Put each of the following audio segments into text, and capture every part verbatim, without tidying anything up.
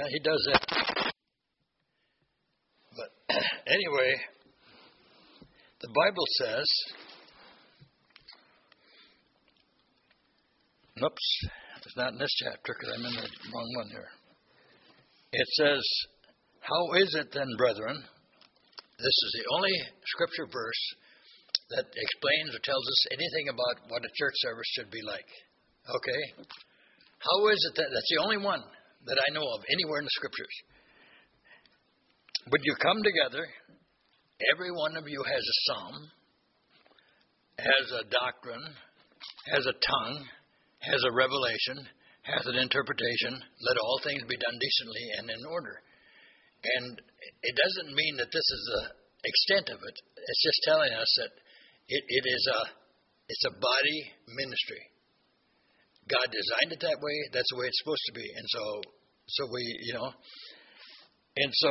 Yeah, he does that. But anyway, the Bible says, oops, it's not in this chapter because I'm in the wrong one here. It says, how is it then, brethren? This is the only scripture verse that explains or tells us anything about what a church service should be like. Okay? How is it that, that's the only one that I know of anywhere in the scriptures. But you come together, every one of you has a psalm, has a doctrine, has a tongue, has a revelation, has an interpretation. Let all things be done decently and in order. And it doesn't mean that this is the extent of it. It's just telling us that it, it is a it's a body ministry. God designed it that way. That's the way it's supposed to be. And so, so we, you know, and so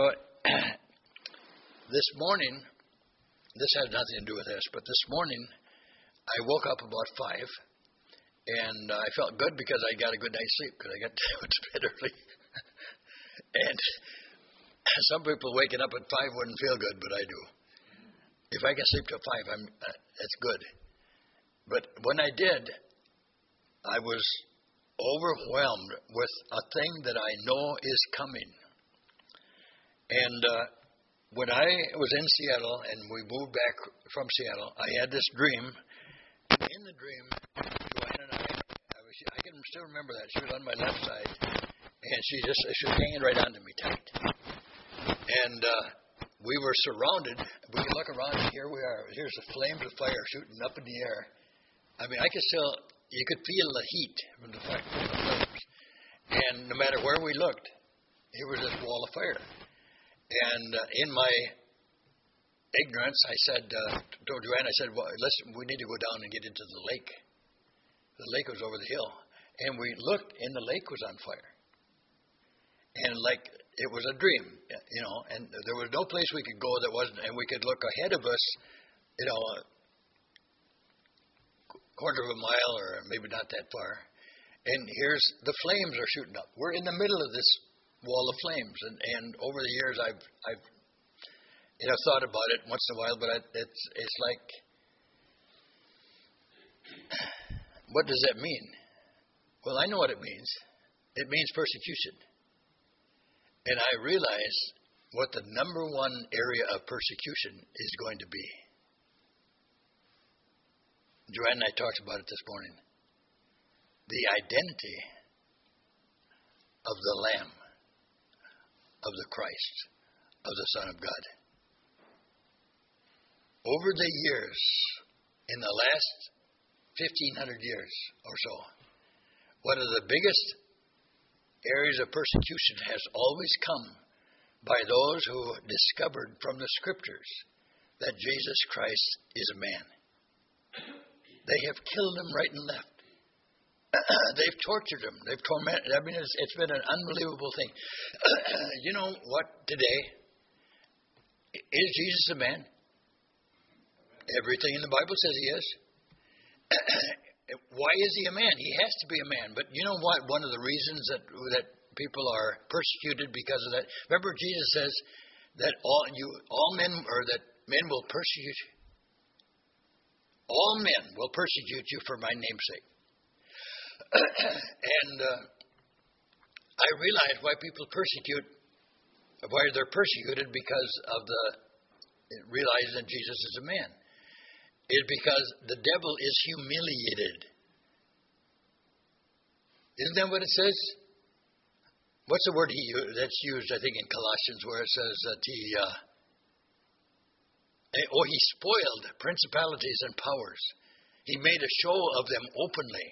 this morning, this has nothing to do with this, but this morning I woke up about five, and I felt good because I got a good night's sleep because I got to bed early. And some people waking up at five wouldn't feel good, but I do. If I can sleep till five, I'm uh, that's good. But when I did, I was overwhelmed with a thing that I know is coming. And uh, when I was in Seattle and we moved back from Seattle, I had this dream. In the dream, Joanne and I, I, was, I can still remember that. She was on my left side, and she just she was hanging right onto me tight. And uh, we were surrounded. We could look around, and here we are. Here's the flames of fire shooting up in the air. I mean, I could still, you could feel the heat from the fire, from the flames. And no matter where we looked, here was this wall of fire. And uh, in my ignorance, I said, uh, to Joanne, I said, well, listen, we need to go down and get into the lake. The lake was over the hill. And we looked, and the lake was on fire. And like, it was a dream, you know, and there was no place we could go that wasn't, and we could look ahead of us, you know, a quarter of a mile or maybe not that far. And here's, the flames are shooting up. We're in the middle of this wall of flames. And, and over the years, I've, I've, you know, thought about it once in a while, but I, it's, it's like, what does that mean? Well, I know what it means. It means persecution. And I realize what the number one area of persecution is going to be. Joanne and I talked about it this morning. The identity of the Lamb, of the Christ, of the Son of God. Over the years, in the last fifteen hundred years or so, one of the biggest areas of persecution has always come by those who discovered from the Scriptures that Jesus Christ is a man. They have killed him right and left. They've tortured him. They've tormented. I mean, it's, it's been an unbelievable thing. You know what? Today, is Jesus a man? Everything in the Bible says he is. Why is he a man? He has to be a man. But you know what? One of the reasons that that people are persecuted because of that. Remember, Jesus says that all you, all men, or that men will persecute you. All men will persecute you for my name's sake. And uh, I realize why people persecute, why they're persecuted because of the realizing that Jesus is a man. Is because the devil is humiliated. Isn't that what it says? What's the word he that's used, I think, in Colossians, where it says that he, uh, oh, he spoiled principalities and powers. He made a show of them openly.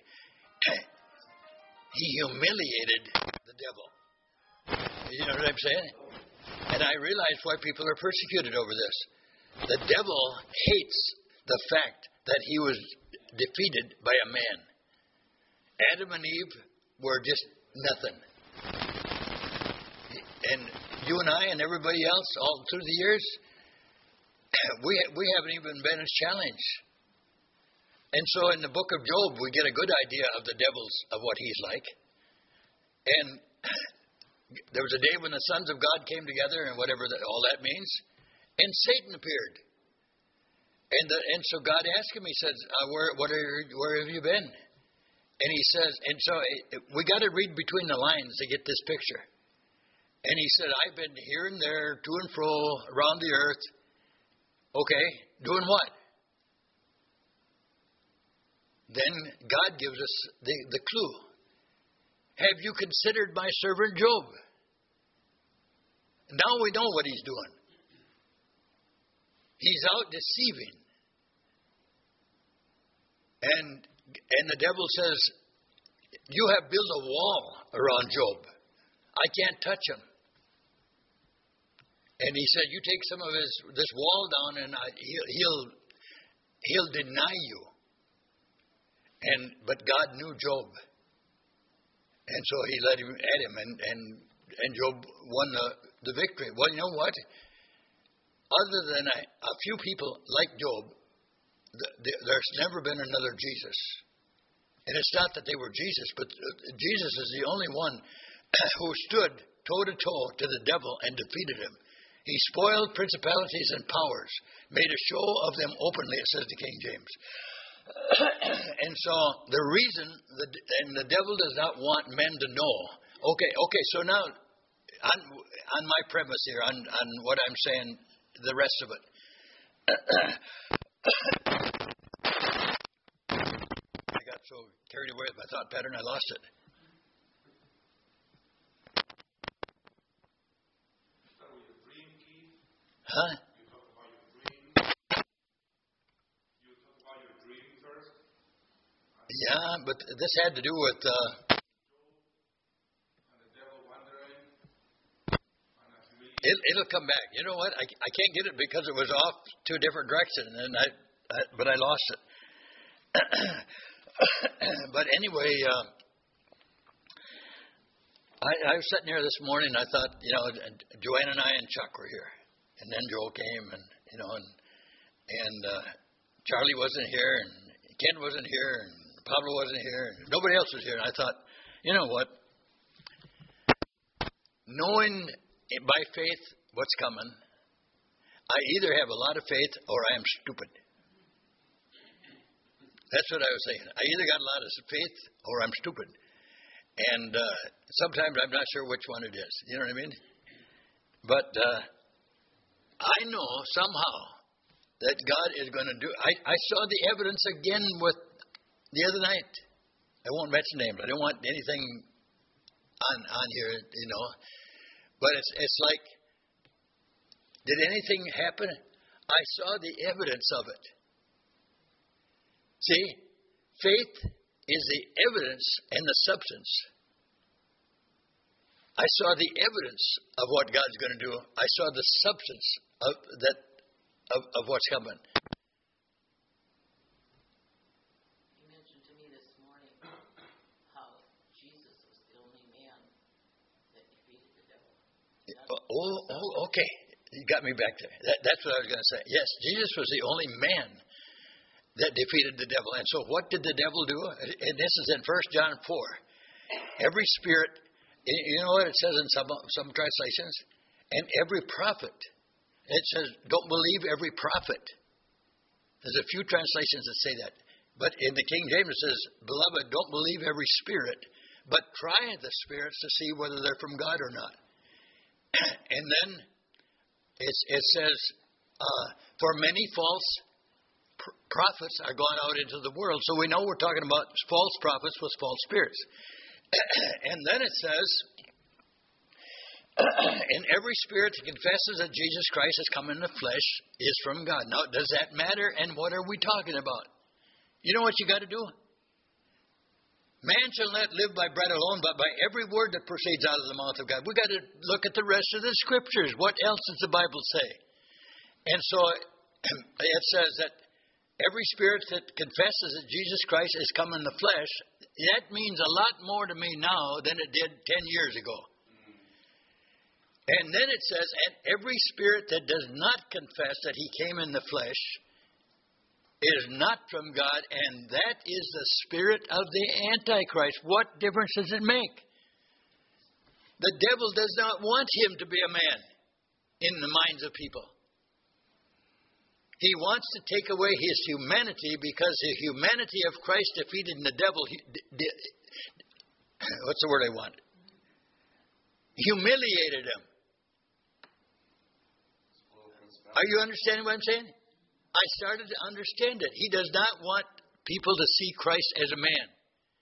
He humiliated the devil. You know what I'm saying? And I realize why people are persecuted over this. The devil hates the fact that he was defeated by a man. Adam and Eve were just nothing. And you and I and everybody else all through the years, we we haven't even been as challenged. And so in the book of Job, we get a good idea of the devil's, of what he's like. And there was a day when the sons of God came together, and whatever that, all that means, and Satan appeared. And the, and so God asked him, he says, uh, where, what are, where have you been? And he says, and so it, we got to read between the lines to get this picture. And he said, I've been here and there, to and fro, around the earth. Okay, doing what? Then God gives us the, the clue. Have you considered my servant Job? Now we know what he's doing. He's out deceiving. And and the devil says, you have built a wall around Job. I can't touch him. And he said, you take some of his this wall down and I, he'll, he'll he'll deny you. And but God knew Job. And so he let him at him, and, and, and Job won the, the victory. Well, you know what? Other than a, a few people like Job, the, the, there's never been another Jesus. And it's not that they were Jesus, but Jesus is the only one who stood toe-to-toe to the devil and defeated him. He spoiled principalities and powers, made a show of them openly, it says to King James. And so the reason, the, and the devil does not want men to know. Okay, okay, so now on, on my premise here, on, on what I'm saying, the rest of it. I got so carried away with my thought pattern, I lost it. Huh? Yeah, but this had to do with uh, it, it'll come back. You know what? I, I can't get it because it was off to a different direction, and I, I but I lost it. But anyway, uh, I, I was sitting here this morning. I thought, you know, Joanne and I and Chuck were here, and then Joel came, and you know, and and uh, Charlie wasn't here, and Ken wasn't here, and Pablo wasn't here. Nobody else was here. And I thought, you know what? Knowing by faith what's coming, I either have a lot of faith or I am stupid. That's what I was saying. I either got a lot of faith or I'm stupid. And uh, sometimes I'm not sure which one it is. You know what I mean? But uh, I know somehow that God is going to do. I, I saw the evidence again with the other night. I won't mention names. I don't want anything on on here, you know. But it's it's like, did anything happen? I saw the evidence of it. See, faith is the evidence and the substance. I saw the evidence of what God's going to do. I saw the substance of that of, of what's coming. Oh, oh, okay. You got me back there. That, that's what I was going to say. Yes, Jesus was the only man that defeated the devil. And so what did the devil do? And this is in First John four. Every spirit, you know what it says in some, some translations? And every prophet. It says, don't believe every prophet. There's a few translations that say that. But in the King James it says, beloved, don't believe every spirit, but try the spirits to see whether they're from God or not. And then it's, it says, uh, for many false pr- prophets are gone out into the world. So we know we're talking about false prophets with false spirits. And then it says, and every spirit that confesses that Jesus Christ has come in the flesh is from God. Now, does that matter? And what are we talking about? You know what you got to do? Man shall not live by bread alone, but by every word that proceeds out of the mouth of God. We've got to look at the rest of the Scriptures. What else does the Bible say? And so it says that every spirit that confesses that Jesus Christ has come in the flesh, that means a lot more to me now than it did ten years ago. And then it says, and every spirit that does not confess that he came in the flesh is not from God, and that is the spirit of the Antichrist. What difference does it make? The devil does not want him to be a man in the minds of people. He wants to take away his humanity because the humanity of Christ defeated the devil. He, d- d- what's the word I want? Humiliated him. Are you understanding what I'm saying? I started to understand it. He does not want people to see Christ as a man.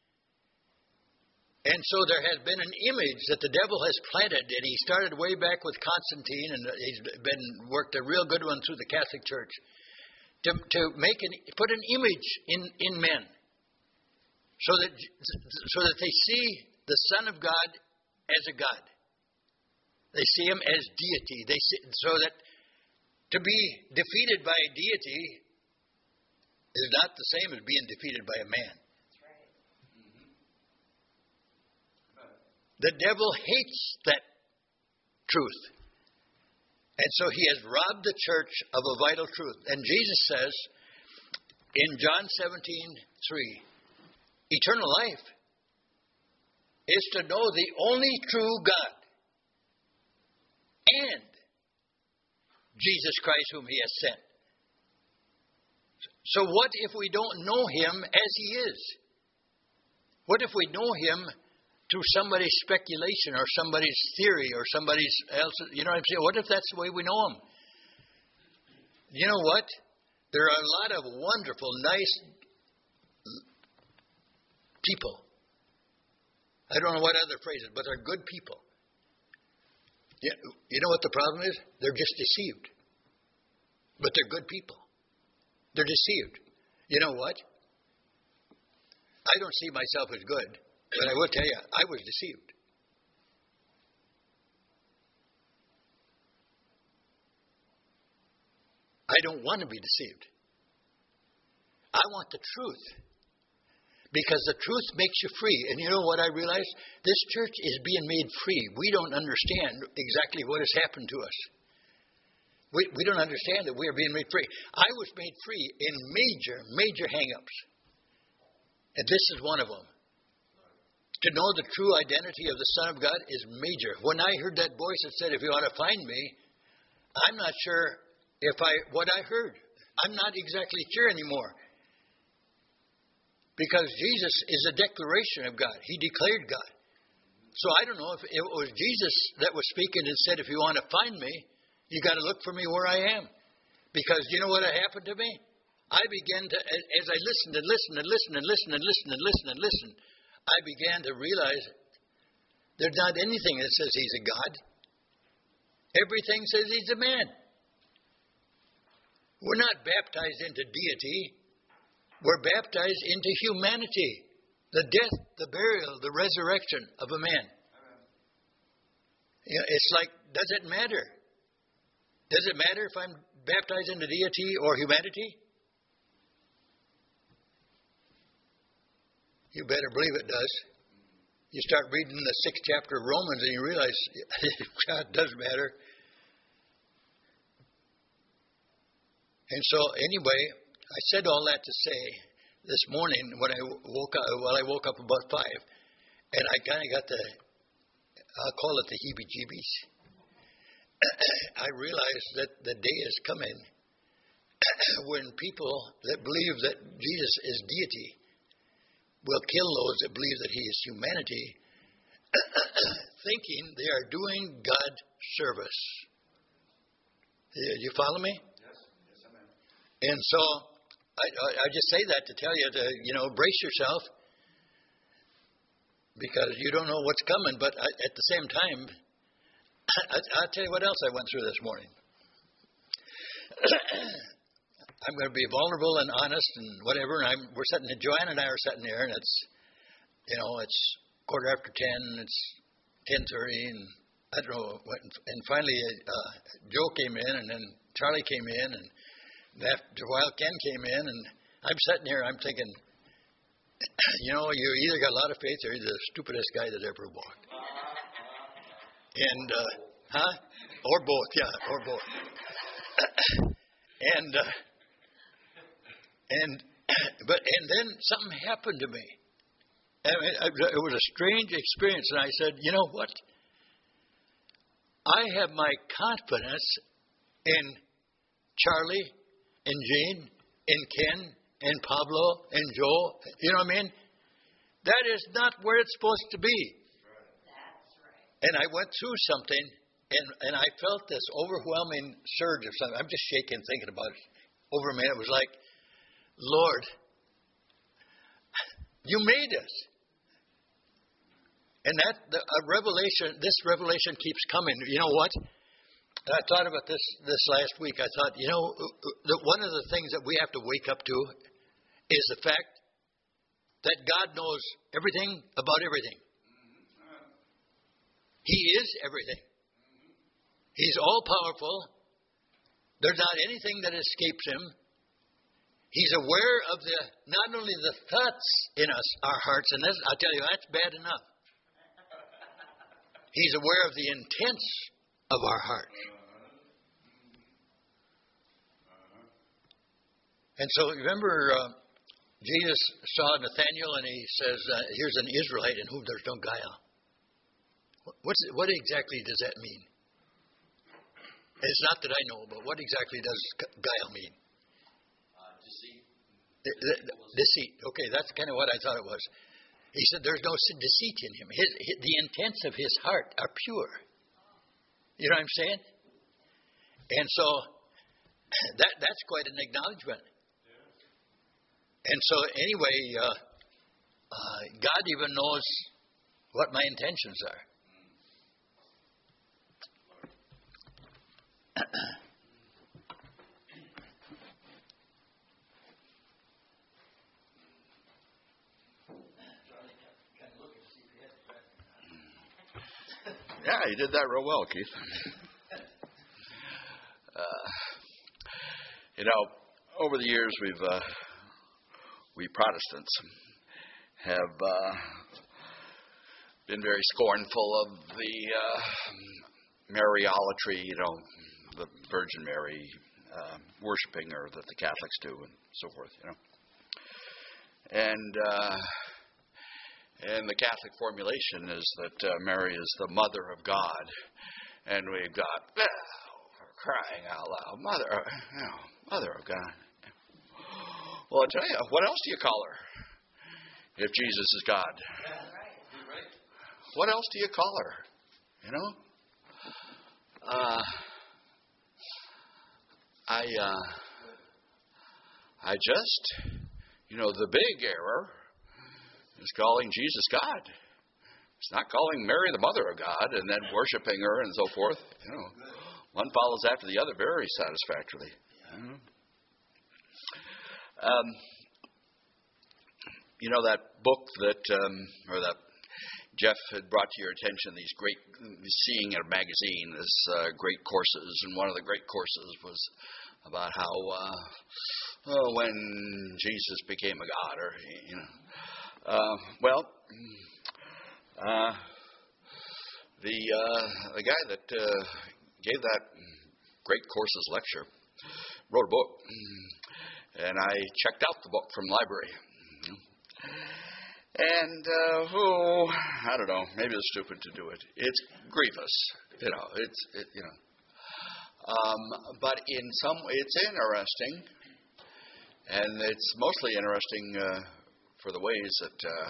And so there has been an image that the devil has planted, and he started way back with Constantine, and he's been worked a real good one through the Catholic Church, to to make an put an image in, in men, so that so that they see the Son of God as a God. They see him as deity. They see, so that to be defeated by a deity is not the same as being defeated by a man. The devil hates that truth. And so he has robbed the church of a vital truth. And Jesus says in John seventeen three, eternal life is to know the only true God and Jesus Christ whom he has sent. So what if we don't know him as he is? What if we know him through somebody's speculation or somebody's theory or somebody's else? You know what I'm saying? What if that's the way we know him? You know what? There are a lot of wonderful, nice people. I don't know what other phrases, but they're good people. You you know what the problem is? They're just deceived. But they're good people. They're deceived. You know what? I don't see myself as good, but I will tell you, I was deceived. I don't want to be deceived. I want the truth. Because the truth makes you free. And you know what I realized? This church is being made free. We don't understand exactly what has happened to us. We, we don't understand that we are being made free. I was made free in major, major hang-ups. And this is one of them. To know the true identity of the Son of God is major. When I heard that voice that said, if you want to find me, I'm not sure if I what I heard. I'm not exactly sure anymore. Because Jesus is a declaration of God. He declared God. So I don't know if it was Jesus that was speaking and said, if you want to find me, you got to look for me where I am. Because you know what happened to me? I began to, as I listened and listened and listened and listened and listened and listened and listened, I began to realize there's not anything that says he's a God. Everything says he's a man. We're not baptized into deity. We're baptized into humanity. The death, the burial, the resurrection of a man. You know, it's like, does it matter? Does it matter if I'm baptized into deity or humanity? You better believe it does. You start reading the sixth chapter of Romans and you realize God does matter. And so, anyway, I said all that to say this morning when I woke up, well, I woke up about five, and I kind of got the, I'll call it the heebie-jeebies. I realized that the day is coming when people that believe that Jesus is deity will kill those that believe that he is humanity, thinking they are doing God service. You follow me? Yes. Yes, amen. And so I, I, I just say that to tell you to, you know, brace yourself, because you don't know what's coming. But I, at the same time, I, I'll tell you what else I went through this morning. I'm going to be vulnerable and honest and whatever. And I'm, we're sitting, Joanne and I are sitting there, and it's, you know, it's quarter after ten, it's ten thirty, and I don't know what. And finally, uh, Joe came in, and then Charlie came in, and after a while, Ken came in, and I'm sitting here, I'm thinking, you know, you either got a lot of faith or you're the stupidest guy that ever walked. And, uh, huh? Or both, yeah, or both. and, uh, and, but, and then something happened to me. I mean, it was a strange experience, and I said, you know what? I have my confidence in Charlie, in Jean, in Ken, in Pablo, in Joe. You know what I mean? That is not where it's supposed to be. That's right. And I went through something, and, and I felt this overwhelming surge of something. I'm just shaking thinking about it. Over me, it was like, Lord, you made us. And that the a revelation, this revelation keeps coming. You know what? I thought about this this last week. I thought, you know, that one of the things that we have to wake up to is the fact that God knows everything about everything. He is everything. He's all powerful. There's not anything that escapes him. He's aware of the not only the thoughts in us, our hearts, and this, I'll tell you, that's bad enough. He's aware of the intents of our hearts. And so remember, uh, Jesus saw Nathanael and he says, uh, here's an Israelite in whom there's no guile. What's, what exactly does that mean? It's not that I know, but what exactly does guile mean? Uh, deceit. The, the, the, deceit. Okay, that's kind of what I thought it was. He said there's no deceit in him. His, his, the intents of his heart are pure. You know what I'm saying? And so that that's quite an acknowledgement. And so anyway, uh, uh, God even knows what my intentions are. Yeah, you did that real well, Keith. uh, you know, over the years, we've uh, we Protestants have uh, been very scornful of the uh, Mariolatry, you know, the Virgin Mary uh, worshiping her that the Catholics do, and so forth. You know, and. Uh, And the Catholic formulation is that uh, Mary is the mother of God. And we've got, oh, for crying out loud, mother, you know, mother of God. Well, I tell you, what else do you call her if Jesus is God? What else do you call her? You know? Uh, I, uh, I just, you know, the big error is calling Jesus God. It's not calling Mary the mother of God and then worshiping her and so forth. You know, one follows after the other very satisfactorily. You know, um, you know that book that, um, or that Jeff had brought to your attention, these great, seeing in a magazine, this uh, great courses, and one of the great courses was about how uh, oh, when Jesus became a God, or you know. Uh, well, uh, the uh, the guy that uh, gave that great courses lecture wrote a book, and I checked out the book from the library. And uh, oh, I don't know, maybe it's stupid to do it. It's grievous, you know. It's it, you know, um, but in some way it's interesting, and it's mostly interesting. Uh, For the ways that uh,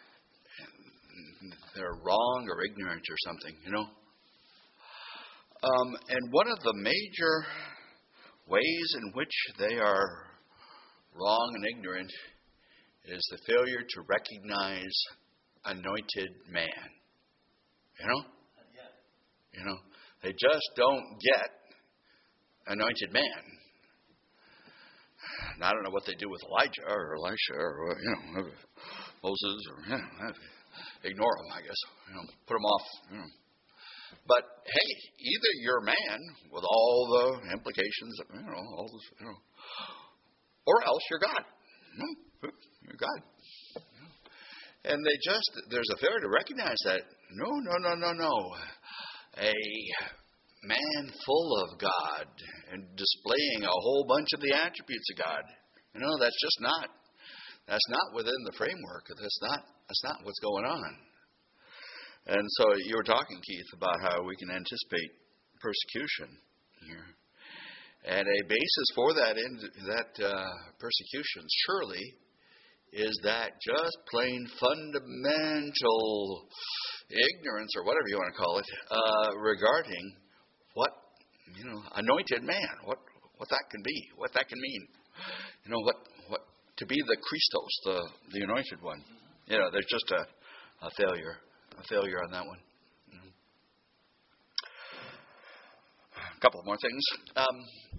they're wrong or ignorant or something, you know. Um, and one of the major ways in which they are wrong and ignorant is the failure to recognize anointed man. You know? You know, they just don't get anointed man. And I don't know what they do with Elijah or Elisha or, you know, Moses or, you know, ignore them, I guess. You know, put them off, you know. But, hey, either you're man with all the implications, of, you know, all this, you know, or else you're God. You're God. And they just, there's a failure to recognize that. No, no, no, no, no. A man full of God and displaying a whole bunch of the attributes of God. You know, that's just not, that's not within the framework. That's not, that's not what's going on. And so you were talking, Keith, about how we can anticipate persecution here. And a basis for that in, that uh, persecution surely is that just plain fundamental ignorance, or whatever you want to call it, uh, regarding what, you know, anointed man, what what that can be, what that can mean. You know, what what to be the Christos, the the anointed one. You know, there's just a, a failure, a failure on that one. Mm-hmm. A couple more things. Um,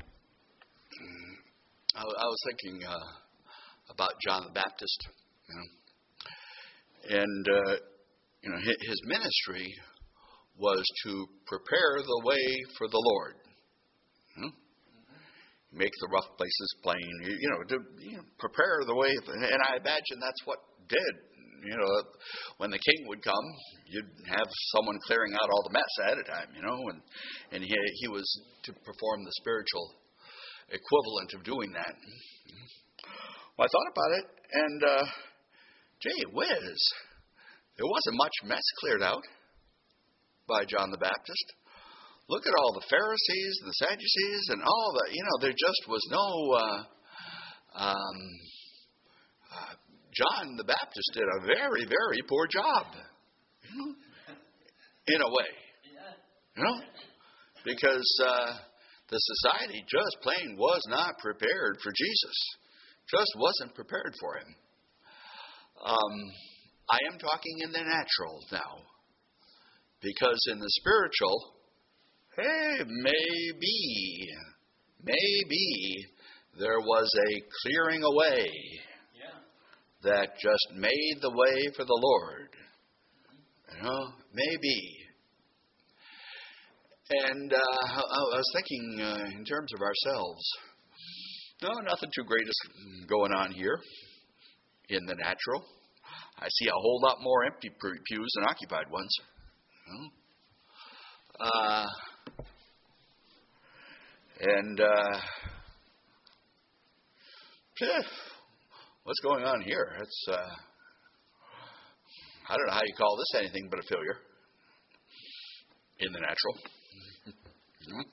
I, I was thinking uh, about John the Baptist, you know, and uh, you know his, his ministry was to prepare the way for the Lord. You know? Make the rough places plain, you, you know, to you know, prepare the way. And I imagine that's what did. You know, when the king would come, you'd have someone clearing out all the mess ahead of time, you know, and, and he, he was to perform the spiritual equivalent of doing that. Well, I thought about it, and, uh, gee whiz, there wasn't much mess cleared out by John the Baptist. Look at all the Pharisees and the Sadducees and all the, you know, there just was no, uh, um, uh, John the Baptist did a very, very poor job, you know, in a way, you know, because uh, the society just plain was not prepared for Jesus, just wasn't prepared for him. Um, I am talking in the natural now, because in the spiritual, hey, maybe, maybe there was a clearing away that just made the way for the Lord. You know, maybe. And uh, I, I was thinking uh, in terms of ourselves, no, nothing too great is going on here in the natural. I see a whole lot more empty pews than occupied ones. You know? Uh, and uh, phew, what's going on here? It's uh, I don't know how you call this anything but a failure in the natural. Mm-hmm.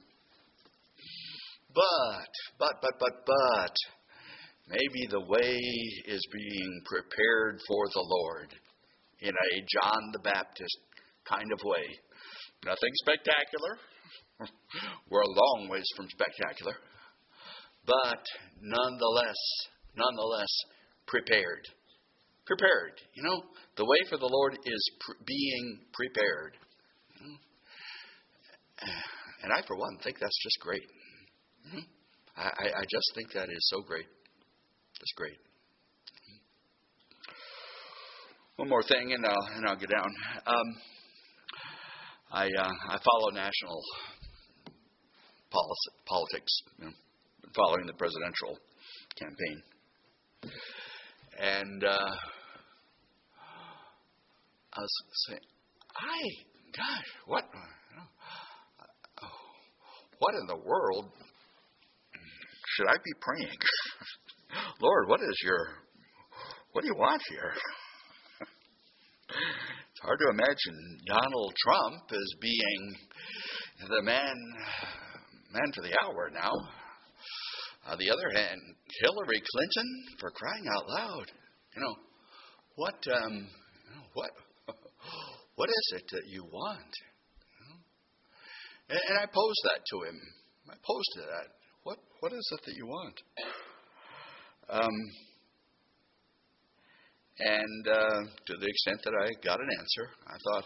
But, but, but, but, but, maybe the way is being prepared for the Lord in a John the Baptist kind of way. Nothing spectacular. We're a long ways from spectacular. But nonetheless, nonetheless, prepared. Prepared. You know, the way for the Lord is pr- being prepared. And I, for one, think that's just great. I, I just think that is so great. Just great. One more thing, and I'll, and I'll get down. Um, I uh, I follow national policy, politics, you know, following the presidential campaign. And uh, I was saying, I, gosh, what, you know, what in the world should I be praying? Lord, what is your, what do you want here? It's hard to imagine Donald Trump as being the man, man for the hour now. On the other hand, Hillary Clinton, for crying out loud, you know, what, um, you know, what, what is it that you want? You know? and, and I posed that to him. I posed that. What, what is it that you want? Um, and uh, to the extent that I got an answer, I thought,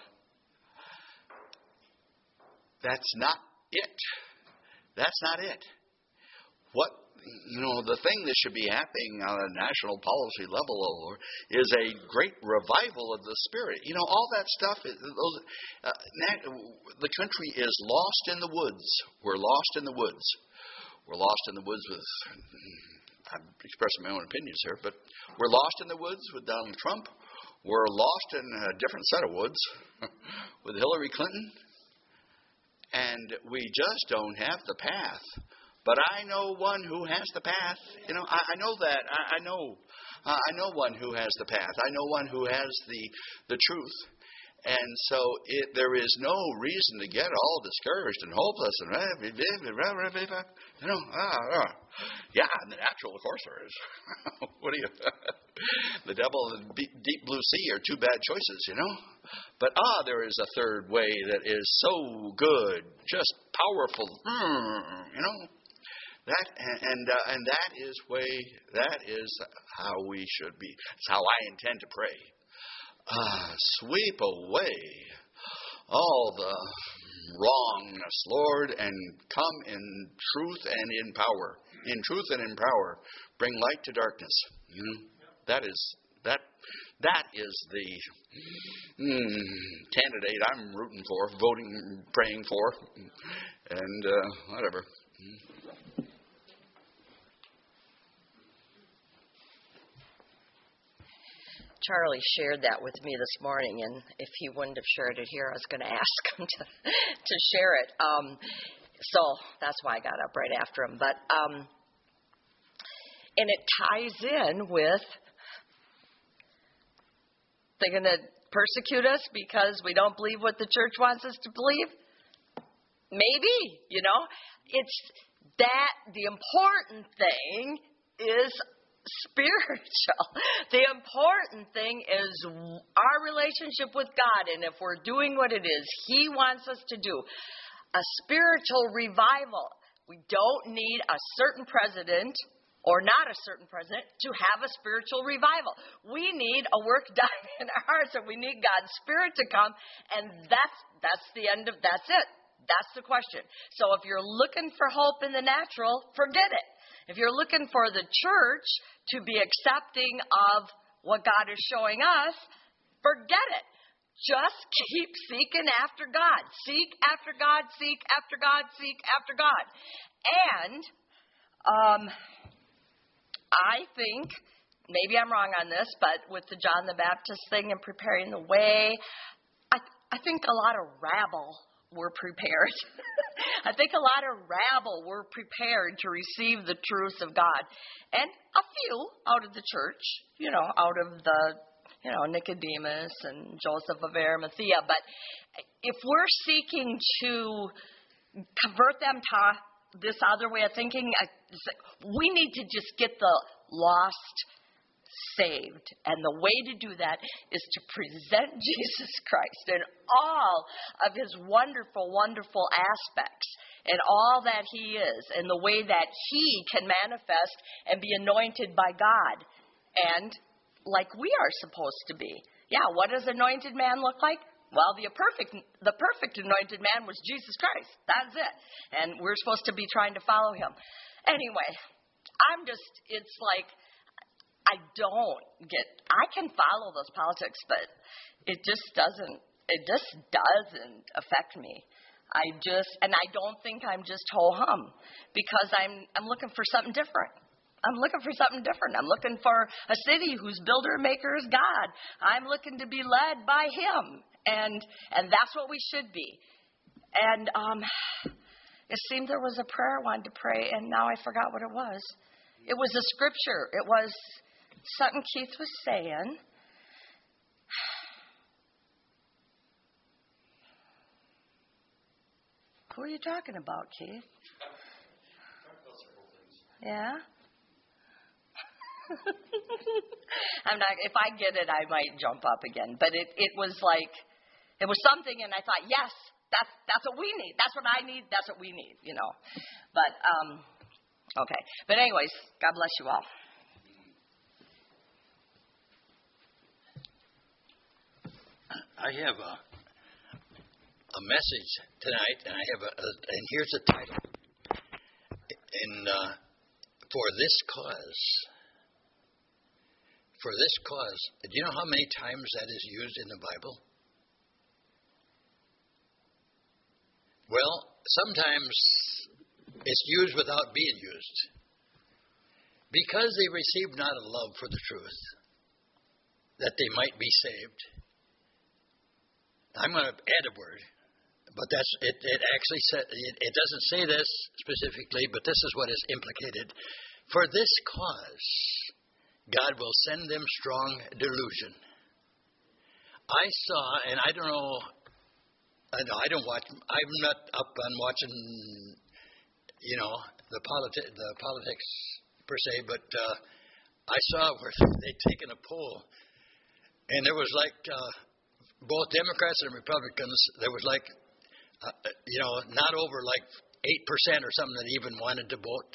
that's not it. That's not it. What, you know, the thing that should be happening on a national policy level is a great revival of the Spirit. You know, all that stuff, those, uh, the country is lost in the woods. We're lost in the woods. We're lost in the woods with, I'm expressing my own opinions here, but we're lost in the woods with Donald Trump. We're lost in a different set of woods with Hillary Clinton. And we just don't have the path. But I know one who has the path. You know, I, I know that. I, I know. Uh, I know one who has the path. I know one who has the the truth. And so it, there is no reason to get all discouraged and hopeless and you know, ah, ah. yeah, in the natural, of course, there is. What do you? The devil and the deep blue sea are two bad choices, you know. But ah, there is a third way that is so good, just powerful, you know. That and and, uh, and that is way that is how we should be. It's how I intend to pray. Ah, sweep away all the wrongness, Lord, and come in truth and in power. In truth and in power, bring light to darkness. You know, that is that that is the mm, candidate I'm rooting for, voting, praying for, and uh, whatever. Charlie shared that with me this morning, and if he wouldn't have shared it here, I was going to ask him to to share it. Um, so that's why I got up right after him. But um, and it ties in with they're going to persecute us because we don't believe what the church wants us to believe. Maybe, you know, it's that the important thing is spiritual. The important thing is our relationship with God, and if we're doing what it is He wants us to do, a spiritual revival. We don't need a certain president or not a certain president to have a spiritual revival. We need a work done in our hearts, and we need God's Spirit to come, and that's that's the end of that's it. That's the question. So if you're looking for hope in the natural, forget it. If you're looking for the church to be accepting of what God is showing us, forget it. Just keep seeking after God. Seek after God, seek after God, seek after God. And um, I think, maybe I'm wrong on this, but with the John the Baptist thing and preparing the way, I, I think a lot of rabble were prepared. I think a lot of rabble were prepared to receive the truths of God. And a few out of the church, you know, out of the, you know, Nicodemus and Joseph of Arimathea. But if we're seeking to convert them to this other way of thinking, we need to just get the lost saved. And the way to do that is to present Jesus Christ in all of His wonderful, wonderful aspects and all that He is and the way that He can manifest and be anointed by God and like we are supposed to be. Yeah, what does anointed man look like? Well, the perfect, the perfect anointed man was Jesus Christ. That's it. And we're supposed to be trying to follow Him. Anyway, I'm just, it's like, I don't get, I can follow those politics, but it just doesn't, it just doesn't affect me. I just, and I don't think I'm just ho-hum because I'm, I'm looking for something different. I'm looking for something different. I'm looking for a city whose builder and maker is God. I'm looking to be led by Him. And, and that's what we should be. And, um, it seemed there was a prayer I wanted to pray, and now I forgot what it was. It was a scripture. It was something Keith was saying. Who are you talking about, Keith? Yeah? I'm not, if I get it, I might jump up again. But it, it was like, it was something, and I thought, yes, that's that's what we need. That's what I need. That's what we need, you know. But, um, okay. But anyways, God bless you all. I have a a message tonight, and I have a, a and here's the title. And uh, for this cause, for this cause, do you know how many times that is used in the Bible? Well, sometimes it's used without being used, because they received not a love for the truth, that they might be saved. I'm going to add a word, but that's it. It actually said it, it doesn't say this specifically, but this is what is implicated. For this cause, God will send them strong delusion. I saw, and I don't know, I don't, I don't watch, I'm not up on watching, you know, the, politi- the politics per se, but uh, I saw where they'd taken a poll, and there was like uh, both Democrats and Republicans, there was like, uh, you know, not over like eight percent or something that even wanted to vote.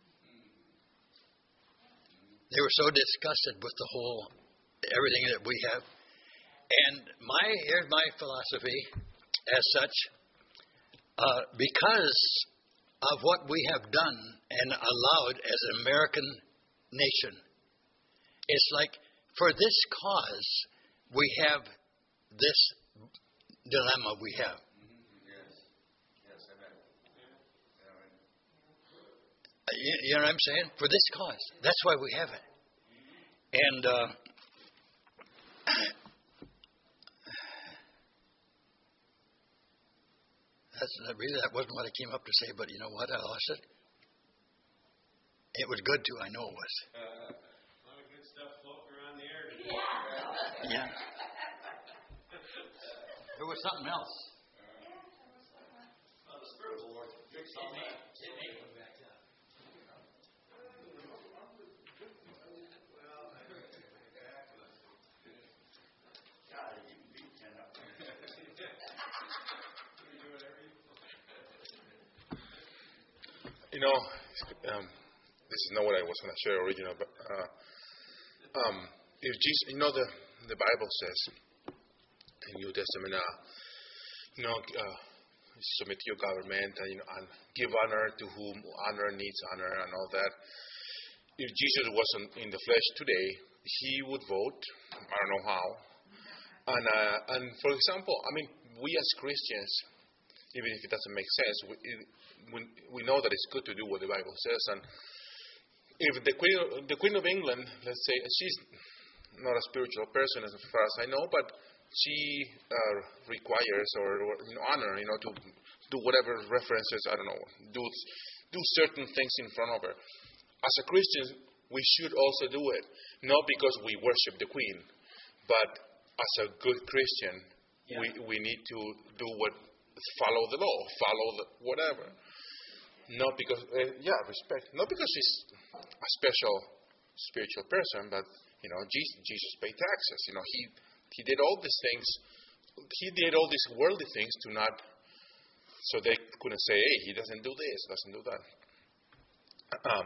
They were so disgusted with the whole, everything that we have. And my here's my philosophy as such, uh, because of what we have done and allowed as an American nation, it's like for this cause we have this dilemma we have. You, you know what I'm saying? For this cause. That's why we have it. And uh, that's really, that wasn't what I came up to say, but you know what? I lost it. It was good too. I know it was. Uh, a lot of good stuff floating around the air today. Yeah. There was something else. Well, the Spirit of the Lord fixed all that. It may come back up. You know, um, this is not what I was going to share originally, but uh, um, if Jesus, you know, the the Bible says in New Testament, uh, you know, uh, submit to your government and, you know, and give honor to whom honor needs honor and all that. If Jesus wasn't in the flesh today, he would vote. I don't know how. And uh, and for example, I mean, we as Christians, even if it doesn't make sense, we, it, we, we know that it's good to do what the Bible says. And if the Queen, the Queen of England, let's say, she's not a spiritual person as far as I know, but she uh, requires or, or you know, honor, you know, to do whatever references, I don't know, do do certain things in front of her. As a Christian, we should also do it, not because we worship the Queen, but as a good Christian, yeah. we we need to do what follow the law, follow the whatever. Not because, uh, yeah, respect. Not because she's a special spiritual person, but you know, Jesus, Jesus paid taxes. You know, he he did all these things. He did all these worldly things to not, so they couldn't say, hey, he doesn't do this, doesn't do that. Um.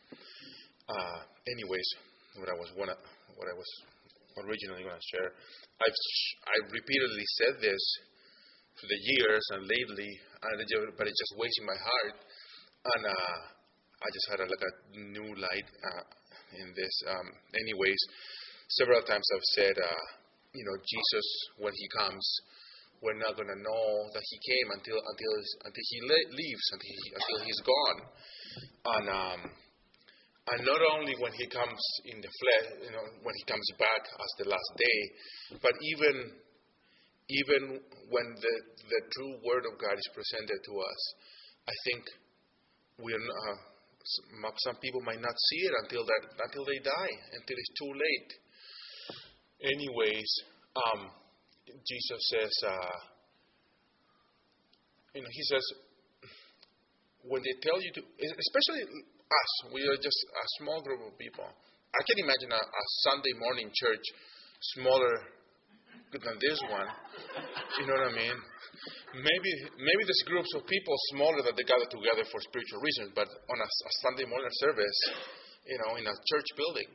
Uh. Anyways, what I was wanna, what I was originally going to share, I've I've repeatedly said this for the years and lately, and it, but it just weighs in my heart. And uh, I just had a, like a new light uh, in this. Um, anyways, several times I've said, uh, you know, Jesus, when he comes, we're not going to know that he came until until until he le- leaves, until, he, until he's gone. And um, and not only when he comes in the flesh, you know, when he comes back as the last day, but even even when the the true word of God is presented to us, I think we're uh, some people might not see it until that until they die, until it's too late. Anyways, um, Jesus says, uh, you know, he says, when they tell you to, especially us, we are just a small group of people. I can imagine a, a Sunday morning church smaller than this one. You know what I mean? Maybe maybe there's groups of people smaller that they gather together for spiritual reasons, but on a, a Sunday morning service, you know, in a church building.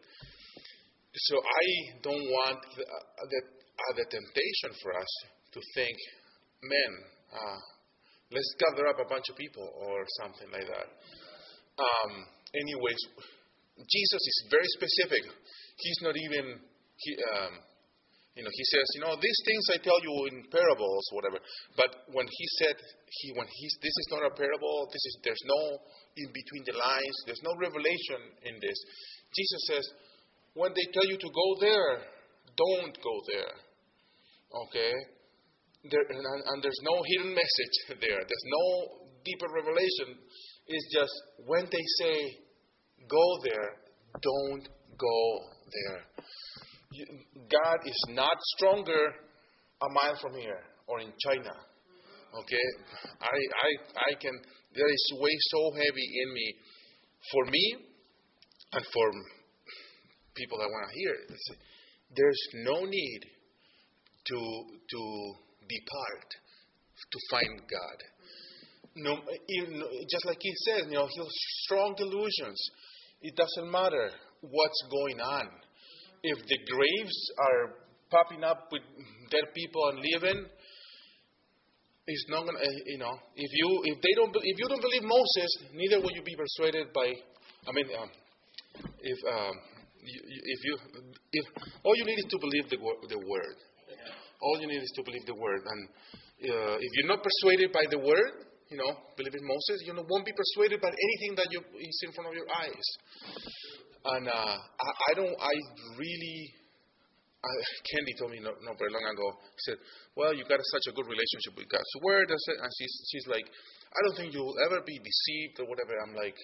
So I don't want the, uh, the, uh, the temptation for us to think, man, uh, let's gather up a bunch of people or something like that. Um, anyways, Jesus is very specific. He's not even, he, um, you know, he says, you know, these things I tell you in parables, whatever. But when he said, he when he's, this is not a parable, this is, there's no in between the lines, there's no revelation in this. Jesus says, when they tell you to go there, don't go there. Okay? There, and, and there's no hidden message there. There's no deeper revelation. It's just when they say, go there, don't go there. God is not stronger a mile from here or in China. Okay, I I I can. There is weight so heavy in me, for me, and for people that want to hear it. There's no need to to depart to find God. No, even, just like he says, you know, he'll strong delusions. It doesn't matter what's going on. If the graves are popping up with dead people and living, it's not gonna. You know, if you if they don't if you don't believe Moses, neither will you be persuaded by. I mean, um, if um, you, if you if all you need is to believe the the word. All you need is to believe the word, and uh, if you're not persuaded by the word, you know, believe in Moses, you won't be persuaded by anything that you is in front of your eyes. And uh, I, I don't, I really, I, Candy told me not, not very long ago, he said, well, you got such a good relationship with God's word, and she's, she's like, I don't think you'll ever be deceived or whatever. I'm like,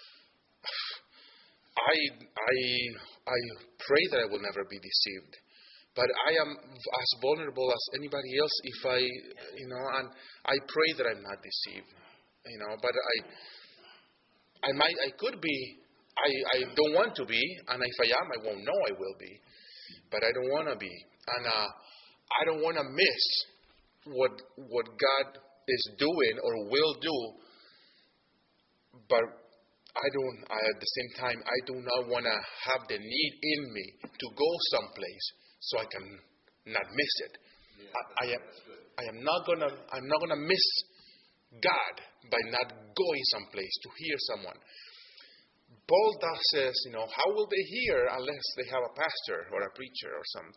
I, I, I pray that I will never be deceived. But I am as vulnerable as anybody else if I, you know, and I pray that I'm not deceived, you know, but I, I might, I could be, I, I don't want to be, and if I am, I won't know I will be, but I don't want to be, and uh, I don't want to miss what, what God is doing or will do, but I don't, I, at the same time, I do not want to have the need in me to go someplace so I can not miss it. Yeah, I, I am, I am not gonna, I'm not gonna miss God by not going someplace to hear someone. Paul does says, you know, how will they hear unless they have a pastor or a preacher or some?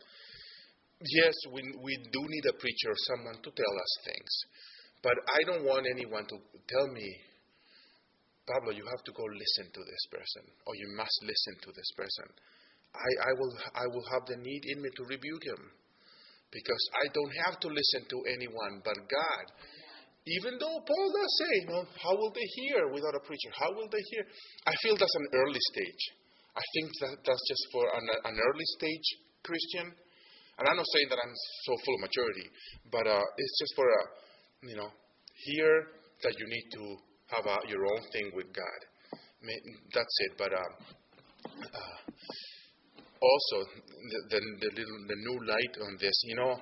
Yes, we we do need a preacher or someone to tell us things, but I don't want anyone to tell me, Pablo, you have to go listen to this person, or you must listen to this person. I, I will I will have the need in me to rebuke him, because I don't have to listen to anyone but God. Even though Paul does say, you know, how will they hear without a preacher? How will they hear? I feel that's an early stage. I think that that's just for an, an early stage Christian. And I'm not saying that I'm so full of maturity, but uh, it's just for a, you know, hear that you need to have a, your own thing with God. That's it. But um, uh, also, the, the, the little the new light on this, you know,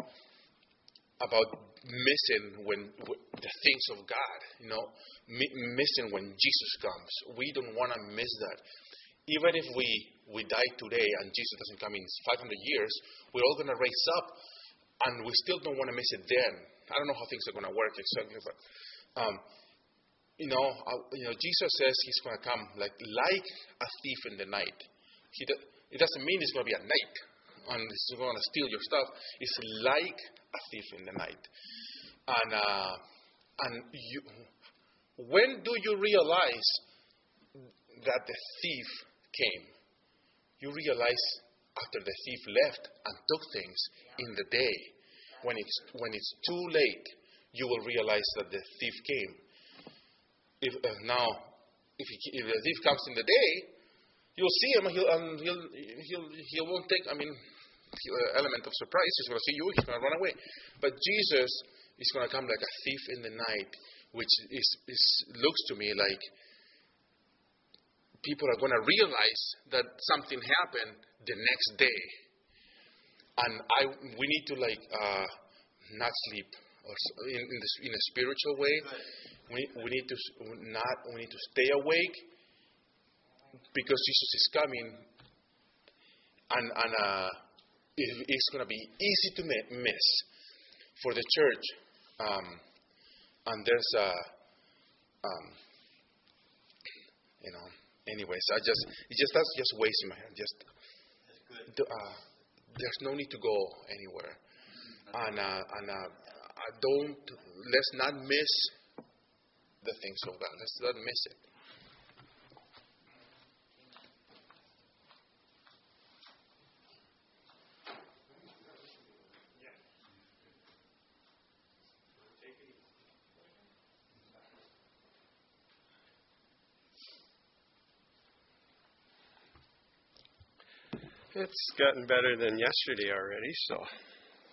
about missing when, when the things of God, you know, mi- missing when Jesus comes. We don't want to miss that. Even if we, we die today and Jesus doesn't come in five hundred years, we're all going to raise up, and we still don't want to miss it then. I don't know how things are going to work exactly, but um, you know, uh, you know, Jesus says He's going to come like like a thief in the night. He do, it doesn't mean it's going to be at night and He's going to steal your stuff. It's like a thief in the night. And uh, and you, when do you realize that the thief came? You realize after the thief left and took things in the day. When it's when it's too late, you will realize that the thief came. If uh, now, if, he, if the thief comes in the day, you'll see him. And he'll and he'll he'll he won't take. I mean, uh, element of surprise. He's going to see you. He's going to run away. But Jesus is going to come like a thief in the night, which is, is looks to me like people are going to realize that something happened the next day, and I we need to like uh, not sleep or in in, the, in a spiritual way. We we need to not we need to stay awake because Jesus is coming, and and uh, it, it's going to be easy to miss for the church. Um, and there's a um, you know. Anyways, I just it just that's just wasting my head. Just uh, there's no need to go anywhere, and uh, and uh, I don't let's not miss the things of God. Let's not miss it. It's gotten better than yesterday already, so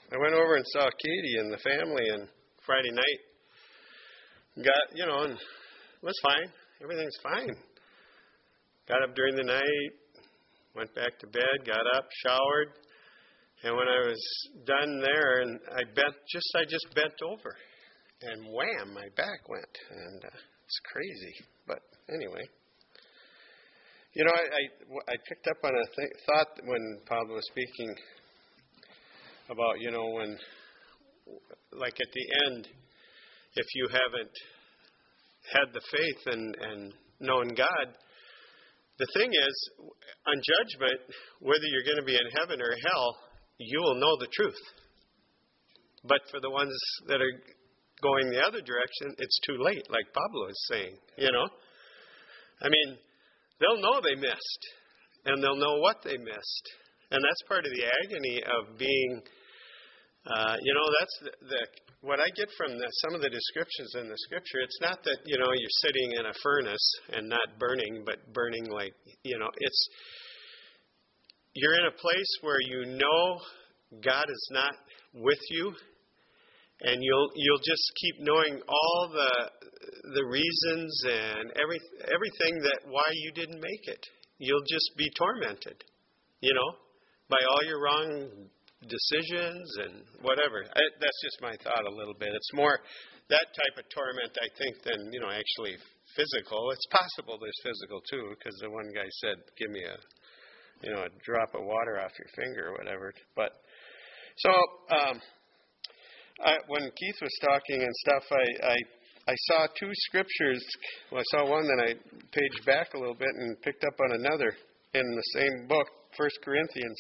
I went over and saw Katie and the family and Friday night. Got, you know, and it was fine. Everything's fine. Got up during the night, went back to bed, got up, showered, and when I was done there, and I bent, just I just bent over, and wham, my back went, and uh, it's crazy. But anyway, you know, I I, I picked up on a th- thought when Pablo was speaking about, you know, when, like at the end, if you haven't had the faith and, and known God, the thing is, on judgment, whether you're going to be in heaven or hell, you will know the truth. But for the ones that are going the other direction, it's too late, like Pablo is saying, you know. I mean, they'll know they missed, and they'll know what they missed. And that's part of the agony of being, uh, you know, that's the, the what I get from the, some of the descriptions in the Scripture. It's not that, you know, you're sitting in a furnace and not burning, but burning like, you know, it's, you're in a place where you know God is not with you, and you'll you'll just keep knowing all the the reasons and every everything that why you didn't make it. You'll just be tormented, you know, by all your wrong decisions and whatever. I, that's just my thought a little bit. It's more that type of torment, I think, than, you know, actually physical. It's possible there's physical too, because the one guy said, "Give me a, you know, a drop of water off your finger," or whatever. But so um, I, when Keith was talking and stuff, I, I I saw two scriptures. Well, I saw one, then I paged back a little bit and picked up on another in the same book, First Corinthians.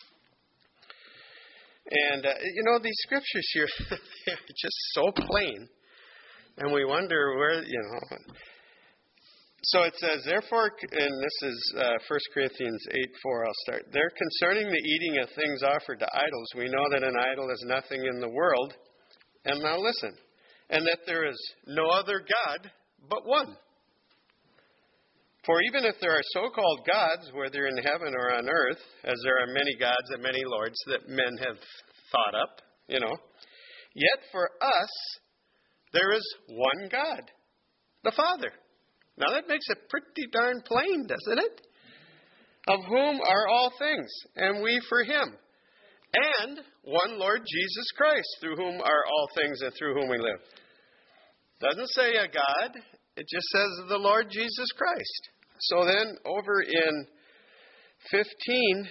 And, uh, you know, these scriptures here, they're just so plain. And we wonder where, you know. So it says, therefore, and this is uh, First Corinthians eight four, I'll start. There, concerning the eating of things offered to idols, we know that an idol is nothing in the world. And now listen. And that there is no other God but one. For even if there are so-called gods, whether in heaven or on earth, as there are many gods and many lords that men have thought up, you know, yet for us there is one God, the Father. Now that makes it pretty darn plain, doesn't it? Of whom are all things, and we for him. And one Lord Jesus Christ, through whom are all things and through whom we live. Doesn't say a God. It just says the Lord Jesus Christ. So then over in fifteen,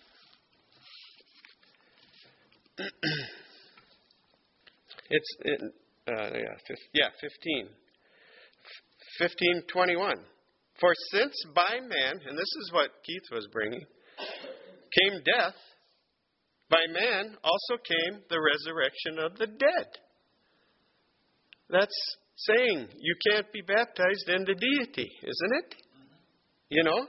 it's in, uh, yeah, yeah, fifteen, fifteen twenty-one. For since by man, and this is what Keith was bringing, came death, by man also came the resurrection of the dead. That's saying you can't be baptized into deity, isn't it? You know?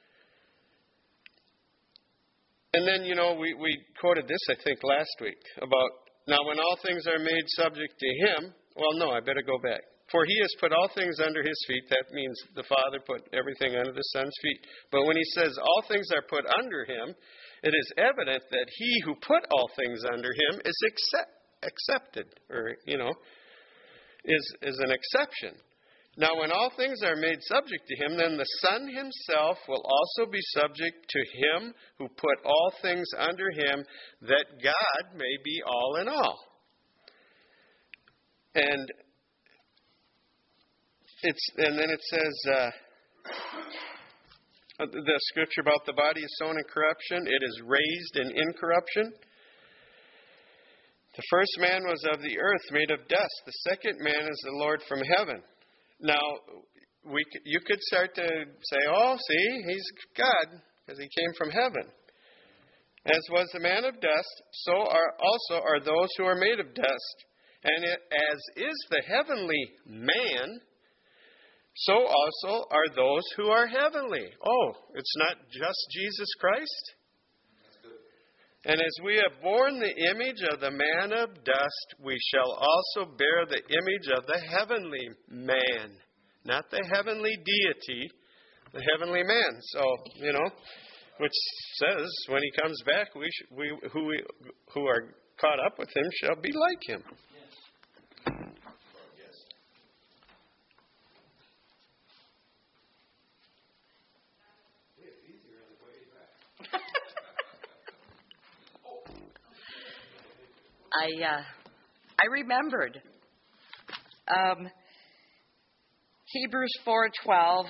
And then, you know, we, we quoted this, I think, last week about, now when all things are made subject to him, well, no, I better go back. For he has put all things under his feet. That means the Father put everything under the Son's feet. But when he says all things are put under him, it is evident that he who put all things under him is accept, accepted, or, you know, is, is an exception. Now, when all things are made subject to him, then the Son himself will also be subject to him who put all things under him, that God may be all in all. And it's and then it says, uh, the scripture about the body is sown in corruption, it is raised in incorruption. The first man was of the earth, made of dust. The second man is the Lord from heaven. Now, we you could start to say, oh, see, he's God, because he came from heaven. As was the man of dust, so are also are those who are made of dust. And it, as is the heavenly man, so also are those who are heavenly. Oh, it's not just Jesus Christ? And as we have borne the image of the man of dust, we shall also bear the image of the heavenly man. Not the heavenly deity, the heavenly man. So, you know, which says when he comes back, we, sh- we who we, who are caught up with him shall be like him. I uh, I remembered um, Hebrews four twelve.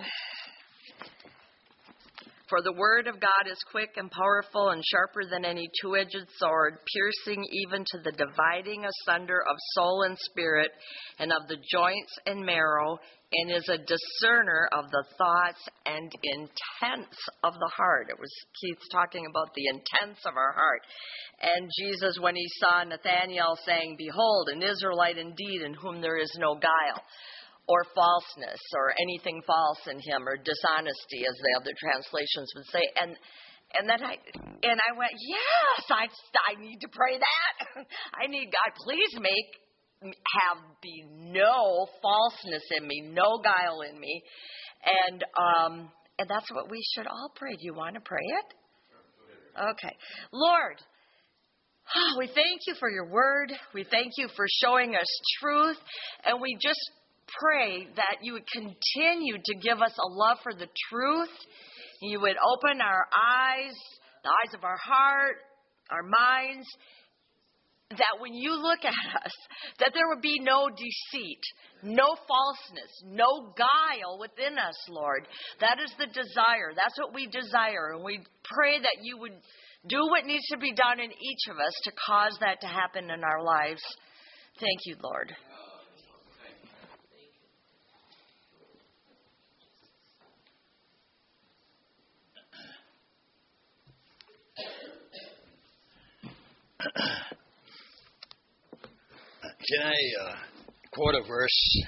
For the word of God is quick and powerful and sharper than any two-edged sword, piercing even to the dividing asunder of soul and spirit and of the joints and marrow, and is a discerner of the thoughts and intents of the heart. It was Keith's talking about the intents of our heart. And Jesus, when he saw Nathanael saying, Behold, an Israelite indeed, in whom there is no guile, or falseness, or anything false in him, or dishonesty, as the other translations would say. And and then I and I went, yes, I I need to pray that. I need God, please make have be no falseness in me, no guile in me, and um and that's what we should all pray. Do you want to pray it? Okay, Lord. Oh, we thank you for your word. We thank you for showing us truth, and we just pray that you would continue to give us a love for the truth. You would open our eyes, the eyes of our heart, our minds, that when you look at us, that there would be no deceit, no falseness, no guile within us, Lord. That is the desire. That's what we desire. And we pray that you would do what needs to be done in each of us to cause that to happen in our lives. Thank you, Lord. Can I uh, quote a verse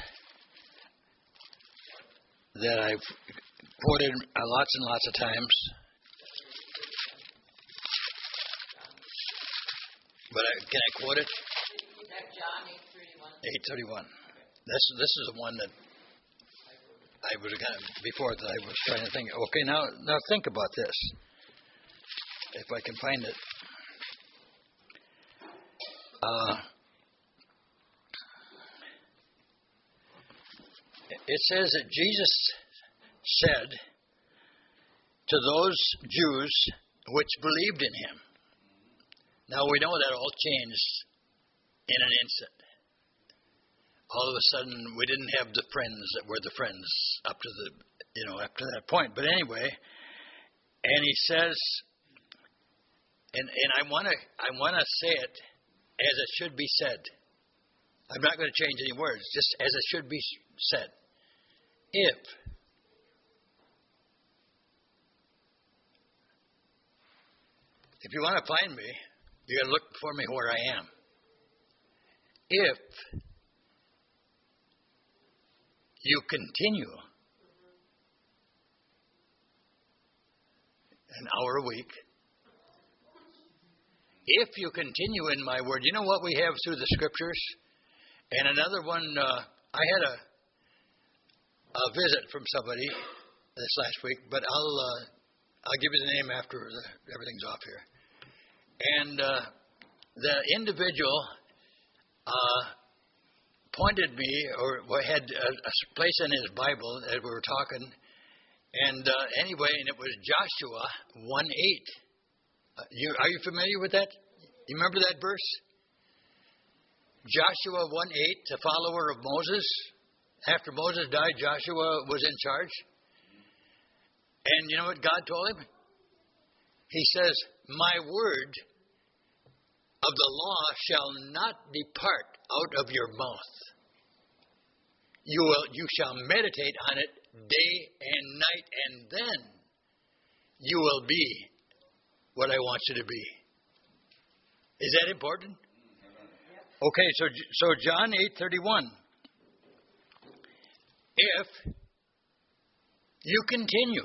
that I've quoted uh, lots and lots of times? But I, can I quote it? John eight thirty-one. eight thirty-one. This this is the one that I was kind of before that I was trying to think. Okay, now now think about this. If I can find it. Uh, it says that Jesus said to those Jews which believed in him. Now we know that all changed in an instant. All of a sudden, we didn't have the friends that were the friends up to the, you know, up to that point. But anyway, and he says, and and I want to I want to say it as it should be said. I'm not going to change any words, just as it should be said. If if you want to find me, you got to look for me where I am. If you continue an hour a week, if you continue in my word, you know what we have through the scriptures? And another one, uh, I had a a visit from somebody this last week, but I'll uh, I'll give you the name after the, everything's off here. And uh, the individual uh, pointed me, or had a, a place in his Bible that we were talking, and uh, anyway, and it was Joshua one eight. Uh, you, are you familiar with that? You remember that verse? Joshua one eight, the follower of Moses. After Moses died, Joshua was in charge. And you know what God told him? He says, my word of the law shall not depart out of your mouth. You will, you shall meditate on it day and night, and then you will be what I want you to be. Is that important? Okay, so so John eight thirty-one. If you continue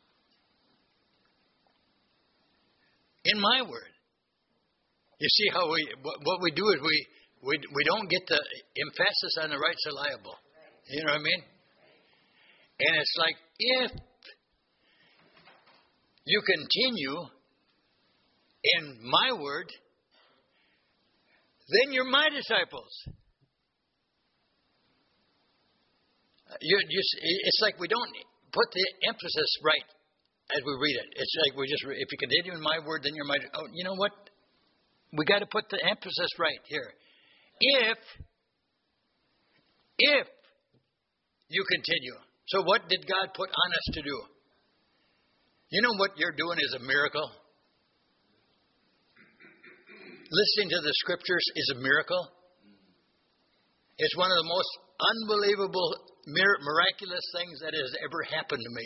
in my word, you see how we what, what we do is we, we we don't get the emphasis on the right syllable. You know what I mean? And it's like if you continue in my word, then you're my disciples. You, you, it's like we don't put the emphasis right as we read it. It's like we just, if you continue in my word, then you're my, oh, you know what? We got to put the emphasis right here. If, if you continue. So what did God put on us to do? You know what you're doing is a miracle. Listening to the scriptures is a miracle. It's one of the most unbelievable, miraculous things that has ever happened to me.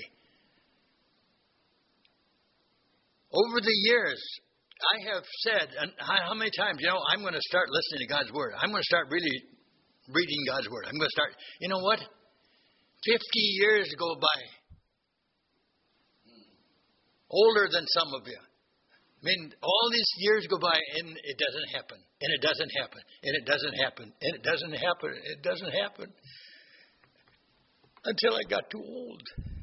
Over the years, I have said, and how many times, you know, I'm going to start listening to God's Word. I'm going to start really reading God's Word. I'm going to start, you know what? fifty years go by. Older than some of you. I mean, all these years go by and it doesn't happen. And it doesn't happen. And it doesn't happen. And it doesn't happen. It doesn't happen. Until I got too old.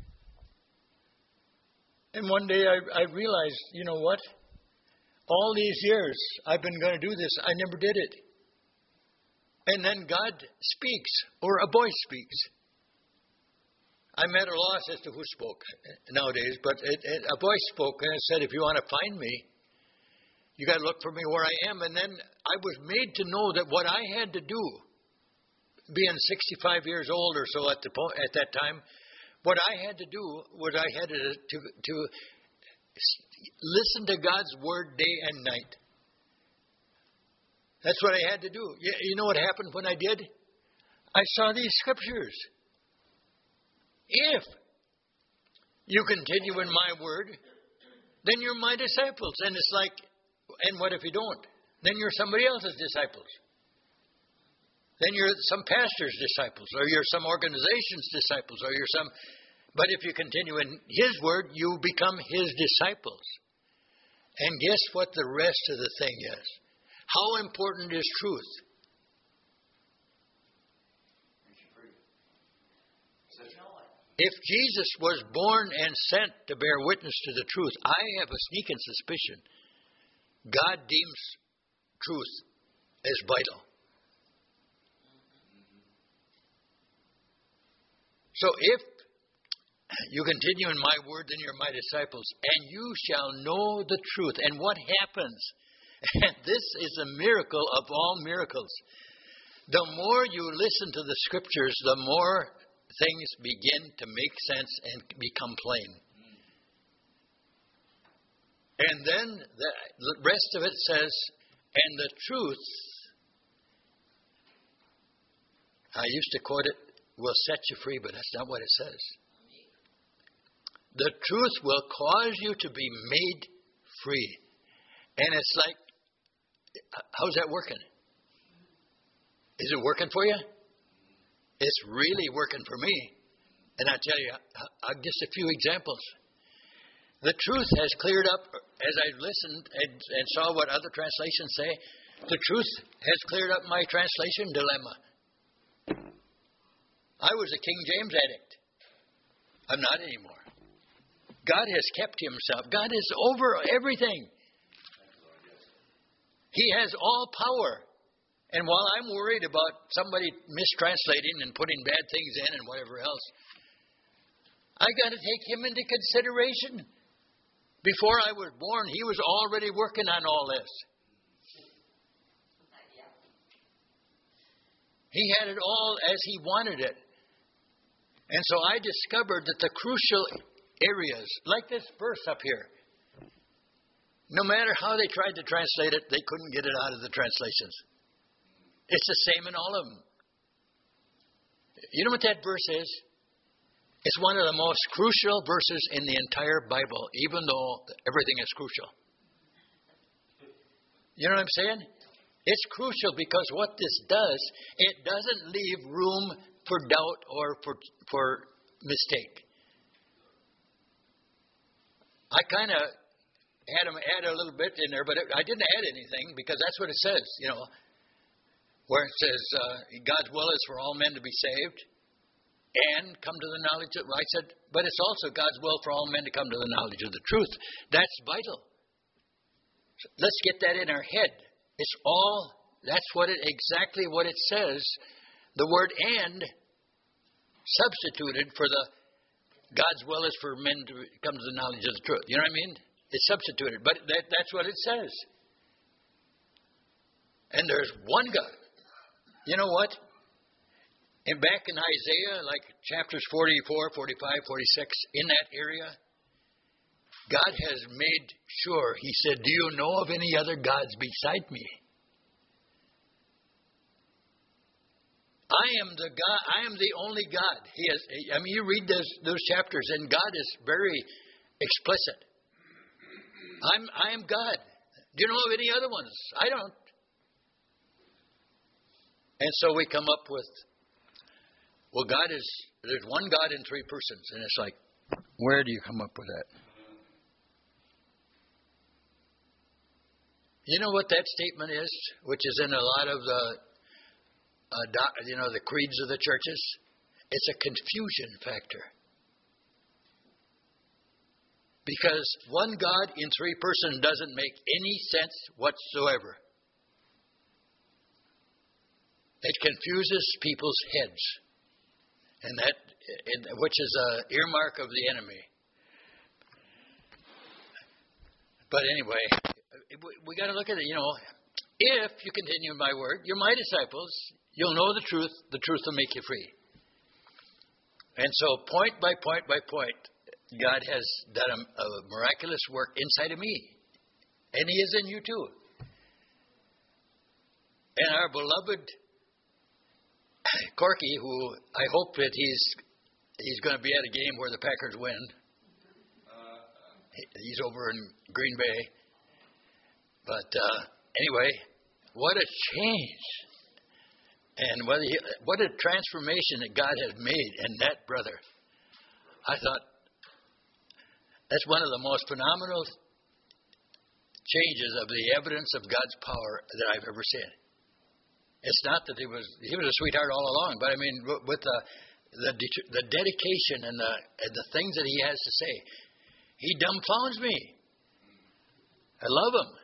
And one day I, I realized, you know what? All these years I've been going to do this. I never did it. And then God speaks, or a voice speaks. I'm at a loss as to who spoke nowadays, but it, it, a voice spoke and it said, if you want to find me, you got to look for me where I am. And then I was made to know that what I had to do, being sixty-five years old or so at the po- at that time, what I had to do was I had to, to to listen to God's word day and night. That's what I had to do. You, you know what happened when I did? I saw these scriptures. If you continue in my word, then you're my disciples. And it's like, and what if you don't? Then you're somebody else's disciples. Then you're some pastor's disciples, or you're some organization's disciples, or you're some... But if you continue in his word, you become his disciples. And guess what the rest of the thing is? How important is truth? If Jesus was born and sent to bear witness to the truth, I have a sneaking suspicion God deems truth as vital. So if you continue in my word, then you're my disciples, and you shall know the truth. And what happens? And this is a miracle of all miracles. The more you listen to the scriptures, the more things begin to make sense and become plain. And then the rest of it says, and the truth, I used to quote it, will set you free, but that's not what it says. The truth will cause you to be made free. And it's like, how's that working? Is it working for you? It's really working for me. And I tell you, I'll just a few examples. The truth has cleared up, as I listened and, and saw what other translations say, the truth has cleared up my translation dilemma. I was a King James addict. I'm not anymore. God has kept himself. God is over everything. He has all power. And while I'm worried about somebody mistranslating and putting bad things in and whatever else, I got to take him into consideration. Before I was born, he was already working on all this. He had it all as he wanted it. And so I discovered that the crucial areas, like this verse up here, no matter how they tried to translate it, they couldn't get it out of the translations. It's the same in all of them. You know what that verse is? It's one of the most crucial verses in the entire Bible, even though everything is crucial. You know what I'm saying? It's crucial because what this does, it doesn't leave room for doubt or for, for mistake. I kind of had him add a little bit in there, but I didn't add anything because that's what it says, you know. Where it says, uh, God's will is for all men to be saved and come to the knowledge of, I said, but it's also God's will for all men to come to the knowledge of the truth. That's vital. So let's get that in our head. It's all That's what it exactly what it says. The word "and" substituted for the God's will is for men to come to the knowledge of the truth. You know what I mean? It's substituted, but that, that's what it says. And there's one God. You know what? And back in Isaiah, like chapters forty-four, forty-five, forty-six, in that area, God has made sure. He said, "Do you know of any other gods beside me?" I am the God. I am the only God. He is. I mean, you read those those chapters, and God is very explicit. I'm. I am God. Do you know of any other ones? I don't. And so we come up with, well, God is. There's one God in three persons, and it's like, where do you come up with that? You know what that statement is, which is in a lot of the, uh, doc, you know, the creeds of the churches? It's a confusion factor. Because one God in three persons doesn't make any sense whatsoever. It confuses people's heads, and that, which is an earmark of the enemy. But anyway, we got to look at it. You know, if you continue my word, you're my disciples. You'll know the truth. The truth will make you free. And so, point by point by point, God has done a, a miraculous work inside of me, and He is in you too. And our beloved Corky, who I hope that he's he's going to be at a game where the Packers win. He's over in Green Bay. But uh, anyway, what a change. And what a, what a transformation that God has made in that brother. I thought that's one of the most phenomenal changes of the evidence of God's power that I've ever seen. It's not that he was he was a sweetheart all along, but I mean with the the, the dedication and the and the things that he has to say, he dumbfounds me. I love him.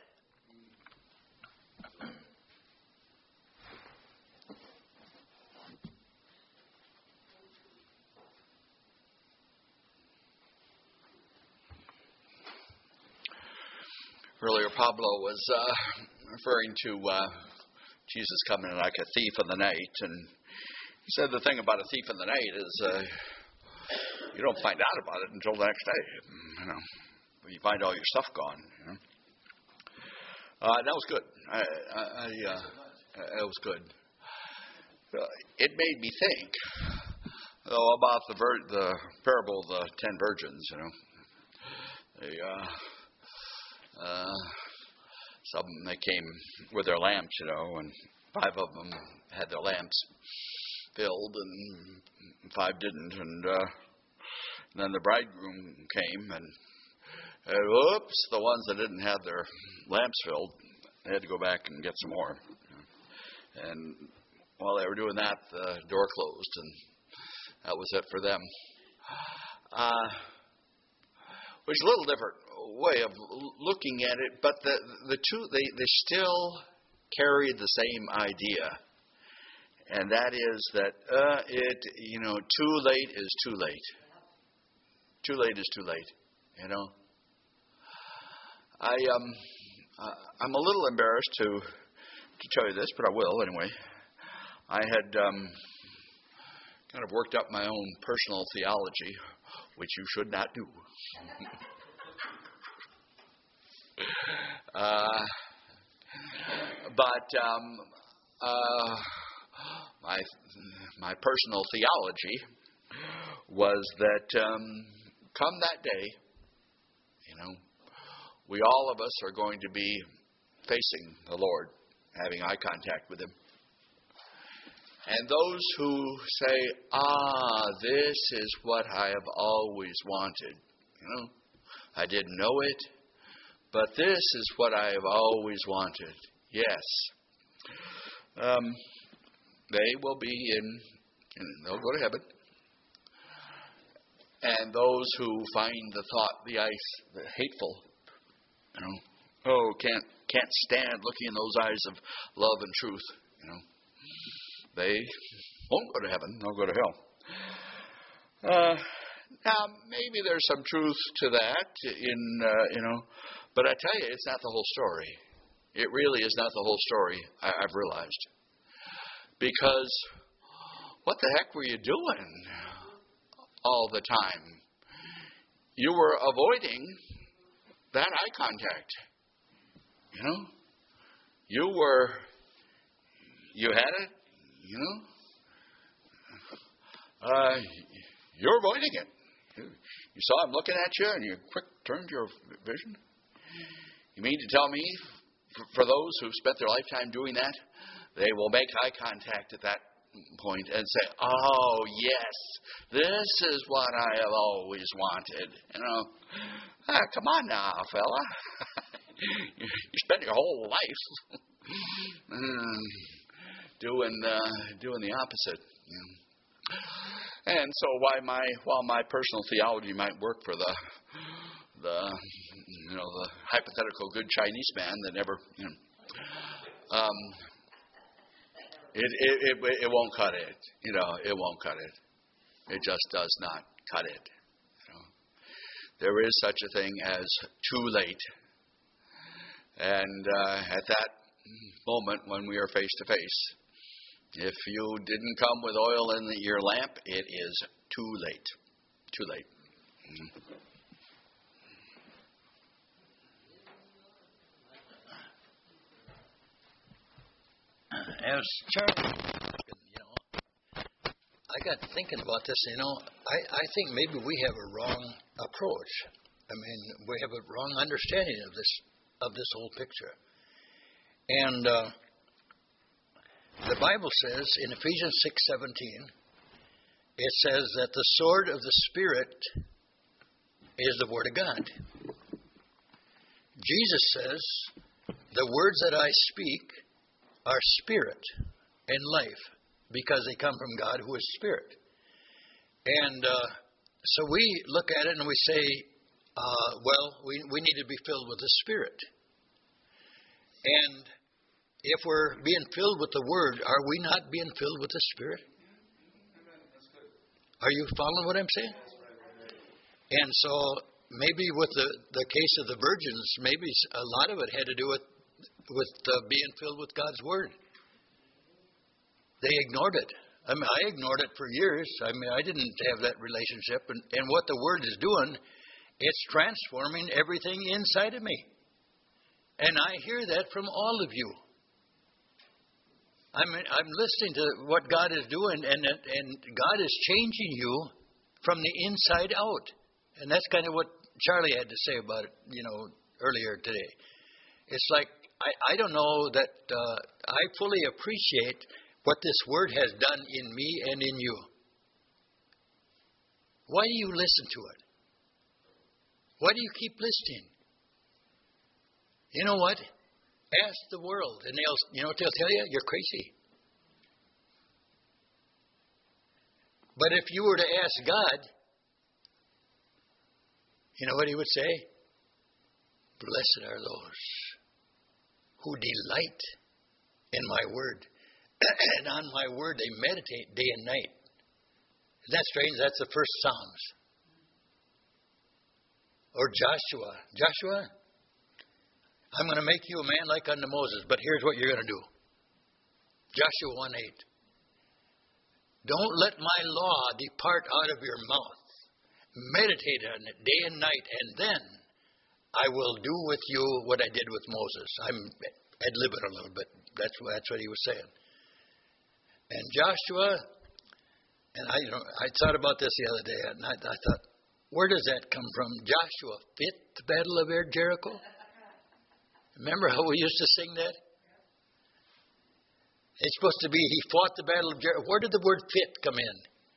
Earlier, Pablo was uh, referring to uh, Jesus coming like a thief in the night, and he said the thing about a thief in the night is uh, you don't find out about it until the next day. You know, you find all your stuff gone. You know? uh, that was good. I, I, I uh, that was good. Uh, it made me think, though, about the vir- the parable of the ten virgins. You know, they. Uh, Uh, some they came with their lamps, you know, and five of them had their lamps filled, and five didn't. And, uh, and then the bridegroom came, and, and whoops, the ones that didn't have their lamps filled, they had to go back and get some more. And while they were doing that, the door closed, and that was it for them. Uh, which is a little different way of looking at it, but the the two they, they still carry the same idea, and that is that uh, it you know too late is too late. Too late is too late. You know, I um uh, I'm a little embarrassed to to tell you this, but I will anyway. I had um, kind of worked up my own personal theology, which you should not do. Uh, but um, uh, my my personal theology was that um, come that day, you know, we all of us are going to be facing the Lord, having eye contact with Him. And those who say, ah, this is what I have always wanted, you know, I didn't know it, but this is what I have always wanted. Yes. Um, they will be in, in, they'll go to heaven. And those who find the thought, the ice, the hateful, you know, oh, can't can't stand looking in those eyes of love and truth. You know, they won't go to heaven; they'll go to hell. Uh, now, maybe there's some truth to that, in uh, you know, but I tell you, it's not the whole story. It really is not the whole story. I, I've realized, because what the heck were you doing all the time? You were avoiding that eye contact. You know, you were, you had it. You know, uh, you're avoiding it. You saw him looking at you, and you quick turned your vision. You mean to tell me, for those who've spent their lifetime doing that, they will make eye contact at that point and say, "Oh yes, this is what I have always wanted." You know, ah, come on now, fella. You spent your whole life doing uh, doing the opposite. You know. And so, why my while my personal theology might work for the the you know the hypothetical good Chinese man that never you know. Um, It, it it it won't cut it, you know. It won't cut it. It just does not cut it. You know. There is such a thing as too late, and uh, at that moment when we are face to face, if you didn't come with oil in the, your lamp, it is too late. Too late. Mm-hmm. As Charlie, you know, I got thinking about this. You know, I, I think maybe we have a wrong approach. I mean, we have a wrong understanding of this of this whole picture. And uh, the Bible says in Ephesians six seventeen, it says that the sword of the Spirit is the Word of God. Jesus says, "The words that I speak are spirit and life, because they come from God, who is spirit." And uh, so we look at it and we say, uh, well, we, we need to be filled with the Spirit. And if we're being filled with the Word, are we not being filled with the Spirit? Are you following what I'm saying? And so maybe with the, the case of the virgins, maybe a lot of it had to do with with uh, being filled with God's Word. They ignored it. I mean, I ignored it for years. I mean, I didn't have that relationship. And, and what the Word is doing, it's transforming everything inside of me. And I hear that from all of you. I'm, I'm listening to what God is doing, and, and God is changing you from the inside out. And that's kind of what Charlie had to say about it, you know, earlier today. It's like, I, I don't know that uh, I fully appreciate what this Word has done in me and in you. Why do you listen to it? Why do you keep listening? You know what? Ask the world, and they'll, you know what they'll tell you? You're crazy. But if you were to ask God, you know what He would say? Blessed are those who delight in my word. And on my word they meditate day and night. Isn't that strange? That's the first Psalms. Or Joshua. Joshua, I'm going to make you a man like unto Moses, but here's what you're going to do. Joshua one eight. Don't let my law depart out of your mouth. Meditate on it day and night, and then I will do with you what I did with Moses. I'm ad-libbing a little bit. That's what, that's what he was saying. And Joshua, and I, you know, I thought about this the other day, and I, I thought, where does that come from? Joshua fit the battle of Jericho? Remember how we used to sing that? It's supposed to be, he fought the battle of Jericho. Where did the word fit come in?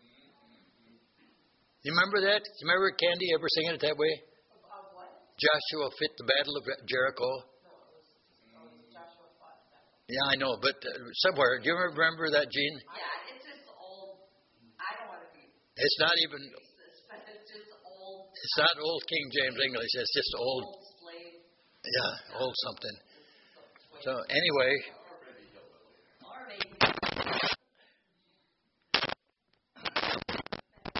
You remember that? You remember Candy ever singing it that way? Joshua fit the battle of Jericho. No, it was, it was Joshua fought the battle. Yeah, I know, but uh, somewhere. Do you remember that, Gene? Yeah, it's just old. I don't want to be. It's not even. But it's just old. It's not old King James English. It's just old. Old slave. Yeah, old something. So anyway,